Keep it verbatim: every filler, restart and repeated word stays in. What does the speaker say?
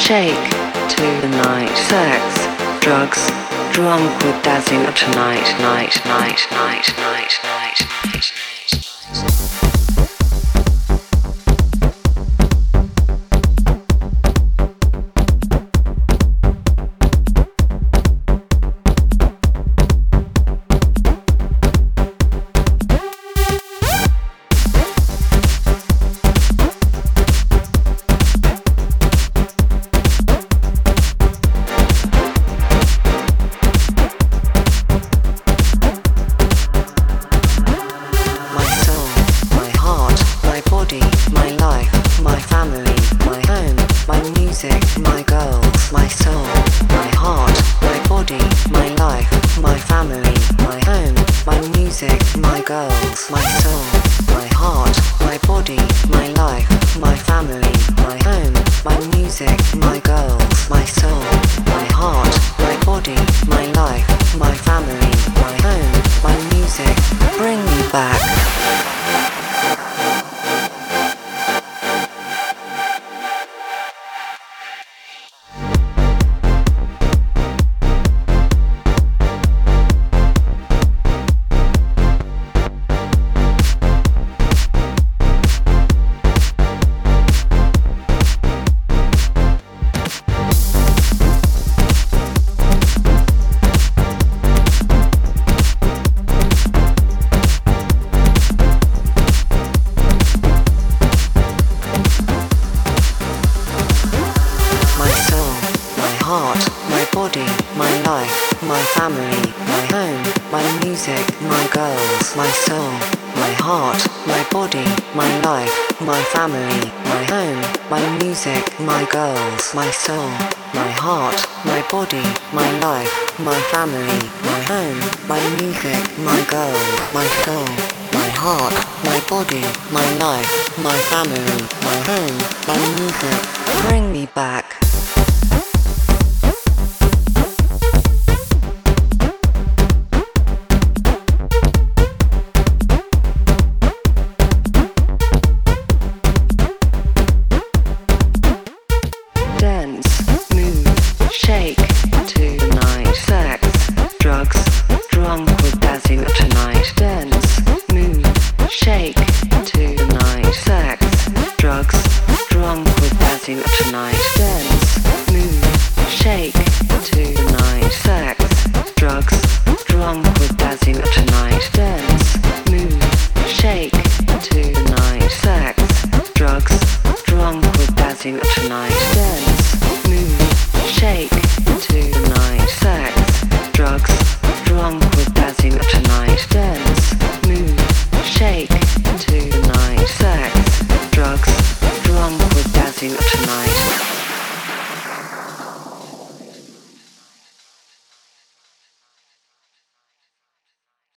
shake to the night, sex, drugs, drunk with dazzing tonight, night, night, night, night, night, night. My soul, my heart, my body, my life, my family, my home, my music, my goals, my soul, my heart, my body, my life, my family, my home, my music. Bring me back. Tonight.